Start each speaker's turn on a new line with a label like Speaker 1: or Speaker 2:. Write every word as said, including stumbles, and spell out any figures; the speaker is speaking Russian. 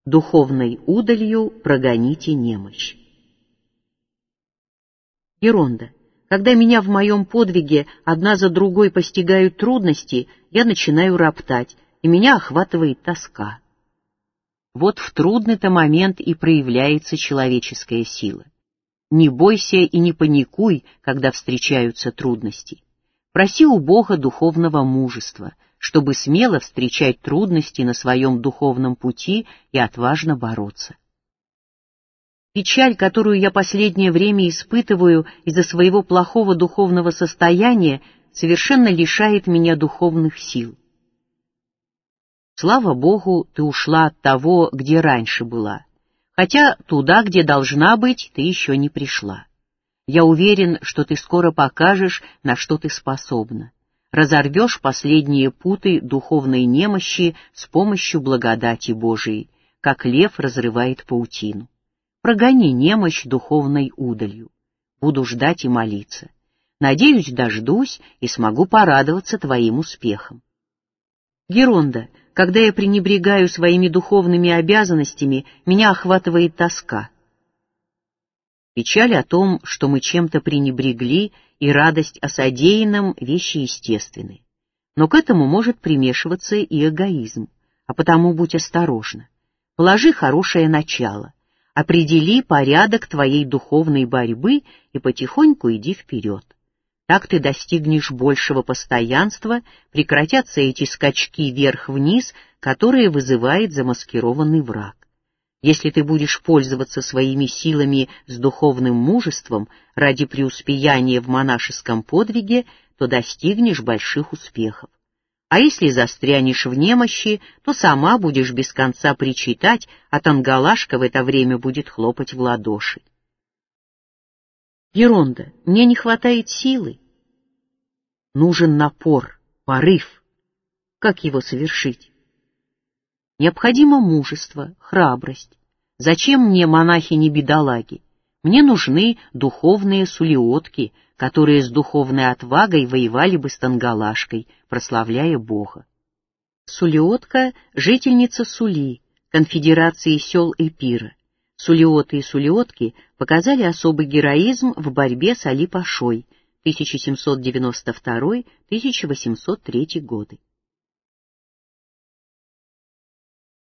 Speaker 1: Духовной удалью прогоните немощь. Еронда. Когда меня в моем подвиге одна за другой постигают трудности, я начинаю роптать, и меня охватывает тоска. Вот в трудный-то момент и проявляется человеческая сила. Не бойся и не паникуй, когда встречаются трудности. Проси у Бога духовного мужества, чтобы смело встречать трудности на своем духовном пути и отважно бороться. Печаль, которую я последнее время испытываю из-за своего плохого духовного состояния, совершенно лишает меня духовных сил. Слава Богу, ты ушла от того, где раньше была, хотя туда, где должна быть, ты еще не пришла. Я уверен, что ты скоро покажешь, на что ты способна. Разорвешь последние путы духовной немощи с помощью благодати Божией, как лев разрывает паутину. Прогони немощь духовной удалью. Буду ждать и молиться. Надеюсь, дождусь и смогу порадоваться твоим успехам. Еронда, когда я пренебрегаю своими духовными обязанностями, меня охватывает тоска. Печаль о том, что мы чем-то пренебрегли, и радость о содеянном — вещи естественные. Но к этому может примешиваться и эгоизм, а потому будь осторожна. Положи хорошее начало. Определи порядок твоей духовной борьбы и потихоньку иди вперед. Так ты достигнешь большего постоянства, прекратятся эти скачки вверх-вниз, которые вызывает замаскированный враг. Если ты будешь пользоваться своими силами с духовным мужеством ради преуспеяния в монашеском подвиге, то достигнешь больших успехов. А если застрянешь в немощи, то сама будешь без конца причитать, а Тангалашка в это время будет хлопать в ладоши. Еронда, мне не хватает силы. Нужен напор, порыв. Как его совершить? Необходимо мужество, храбрость. Зачем мне монахини-бедолаги? Мне нужны духовные сулиотки, которые с духовной отвагой воевали бы с Тангалашкой, прославляя Бога. Сулиотка — жительница Сули, конфедерации сел Эпира. Сулиоты и сулиотки показали особый героизм в борьбе с Али-Пашой тысяча семьсот девяносто второй — тысяча восемьсот третий годы.